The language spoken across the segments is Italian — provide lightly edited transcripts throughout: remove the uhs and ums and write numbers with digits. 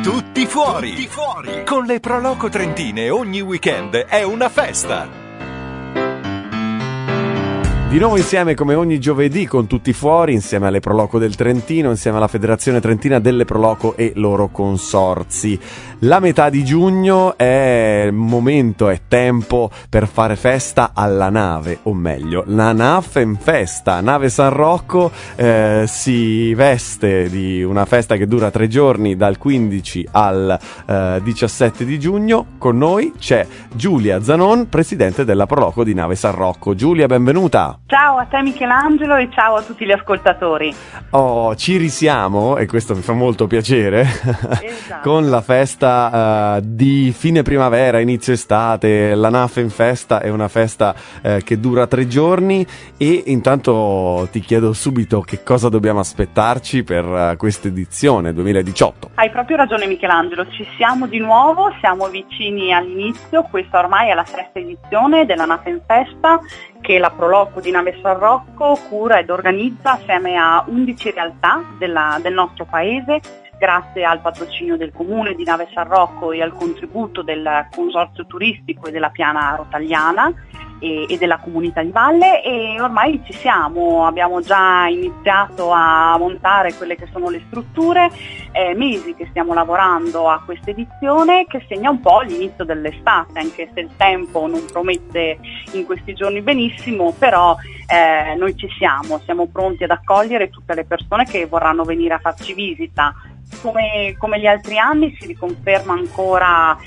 Tutti fuori. Tutti fuori. Con le Pro Loco Trentine ogni weekend è una festa. Di nuovo insieme come ogni giovedì con Tutti fuori, insieme alle Pro Loco del Trentino, insieme alla Federazione Trentina delle Pro Loco e loro consorzi. La metà di giugno è momento, è tempo per fare festa alla nave, o meglio, la Nafenfesta. Nave San Rocco si veste di una festa che dura 3 giorni, dal 15 al 17 di giugno. Con noi c'è Giulia Zanon, presidente della Pro Loco di Nave San Rocco. Giulia, benvenuta. Ciao a te Michelangelo e ciao a tutti gli ascoltatori. Oh, ci risiamo, e questo mi fa molto piacere, esatto. Con la festa di fine primavera, inizio estate. La Nafenfesta è una festa che dura 3 giorni, e intanto ti chiedo subito che cosa dobbiamo aspettarci per questa edizione 2018. Hai proprio ragione Michelangelo, ci siamo di nuovo, siamo vicini all'inizio. Questa ormai è la 6ª edizione della Nafenfesta, che la Pro Loco di Nave San Rocco cura ed organizza assieme a 11 realtà del nostro paese, grazie al patrocinio del Comune di Nave San Rocco e al contributo del Consorzio Turistico e della Piana Rotagliana e della Comunità di Valle. E ormai ci siamo, abbiamo già iniziato a montare quelle che sono le strutture, mesi che stiamo lavorando a questa edizione, che segna un po' l'inizio dell'estate, anche se il tempo non promette in questi giorni benissimo, però noi ci siamo pronti ad accogliere tutte le persone che vorranno venire a farci visita. Come gli altri anni si riconferma ancora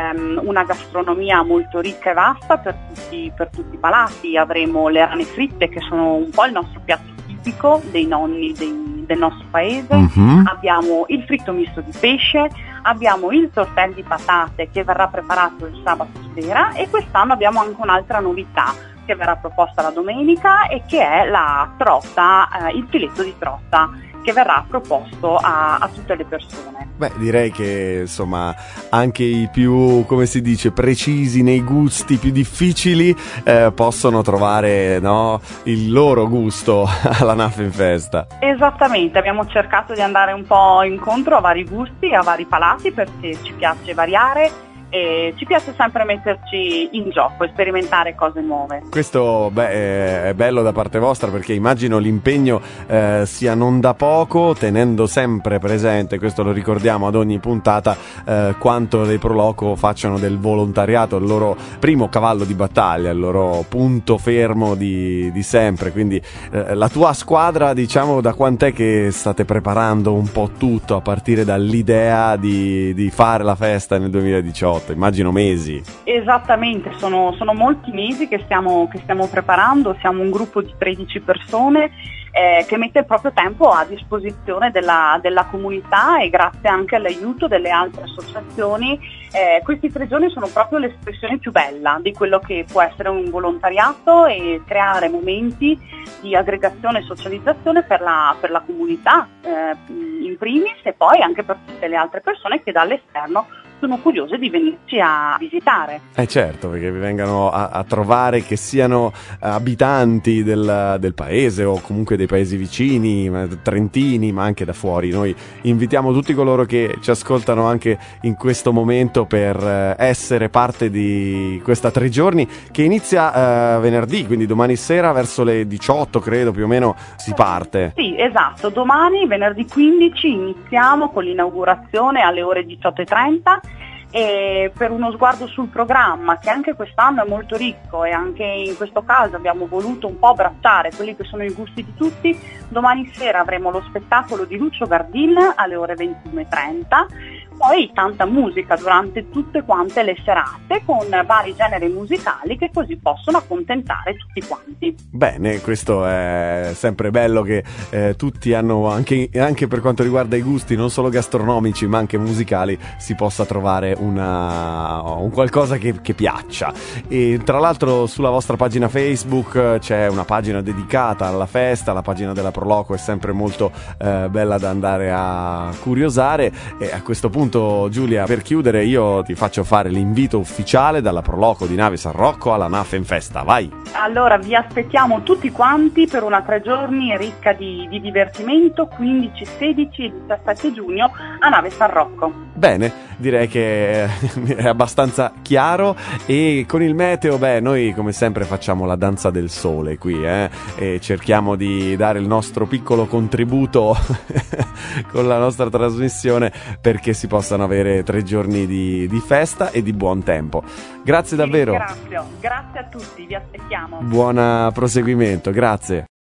una gastronomia molto ricca e vasta per tutti i palati. Avremo le rane fritte, che sono un po' il nostro piatto tipico dei nonni del nostro paese. Abbiamo il fritto misto di pesce, abbiamo il tortell di patate che verrà preparato il sabato sera, e quest'anno abbiamo anche un'altra novità che verrà proposta la domenica, e che è la trota, il filetto di trota, che verrà proposto a tutte le persone. Beh, direi che insomma anche i più, come si dice, precisi nei gusti, più difficili, possono trovare, no, il loro gusto alla Nafenfesta. Esattamente, abbiamo cercato di andare un po' incontro a vari gusti, a vari palati, perché ci piace variare e ci piace sempre metterci in gioco e sperimentare cose nuove. Questo è bello da parte vostra, perché immagino l'impegno sia non da poco, tenendo sempre presente, questo lo ricordiamo ad ogni puntata, quanto le Pro Loco facciano del volontariato il loro primo cavallo di battaglia, il loro punto fermo di sempre. Quindi la tua squadra, diciamo, da quant'è che state preparando un po' tutto, a partire dall'idea di fare la festa nel 2018? Immagino mesi. Esattamente, sono molti mesi che stiamo preparando. Siamo un gruppo di 13 persone che mette il proprio tempo a disposizione della comunità, e grazie anche all'aiuto delle altre associazioni questi 3 giorni sono proprio l'espressione più bella di quello che può essere un volontariato, e creare momenti di aggregazione e socializzazione per la comunità in primis, e poi anche per tutte le altre persone che dall'esterno sono curiose di venirci a visitare. Certo, perché vi vengano a trovare, che siano abitanti del paese o comunque dei paesi vicini, trentini, ma anche da fuori. Noi invitiamo tutti coloro che ci ascoltano anche in questo momento per essere parte di questa 3 giorni, che inizia venerdì, quindi domani sera verso le 18, credo, più o meno si parte. Sì, esatto, domani venerdì 15 iniziamo con l'inaugurazione alle ore 18:30. E per uno sguardo sul programma, che anche quest'anno è molto ricco, e anche in questo caso abbiamo voluto un po' abbracciare quelli che sono i gusti di tutti, domani sera avremo lo spettacolo di Lucio Gardin alle ore 21:30, poi tanta musica durante tutte quante le serate, con vari generi musicali che così possono accontentare tutti quanti. Bene, questo è sempre bello, che tutti hanno, anche per quanto riguarda i gusti non solo gastronomici ma anche musicali, si possa trovare un qualcosa che piaccia. E tra l'altro sulla vostra pagina Facebook c'è una pagina dedicata alla festa, la pagina della Pro Loco è sempre molto bella da andare a curiosare. E a questo punto, Giulia, per chiudere io ti faccio fare l'invito ufficiale dalla Pro Loco di Nave San Rocco alla Nafenfesta. Vai! Allora vi aspettiamo tutti quanti per una 3 giorni ricca di divertimento, 15, 16 e 17 giugno a Nave San Rocco. Bene, direi che è abbastanza chiaro, e con il meteo, noi come sempre facciamo la danza del sole qui, e cerchiamo di dare il nostro piccolo contributo con la nostra trasmissione perché si possano avere 3 giorni di festa e di buon tempo. Grazie davvero. Grazie a tutti, vi aspettiamo. Buon proseguimento, grazie.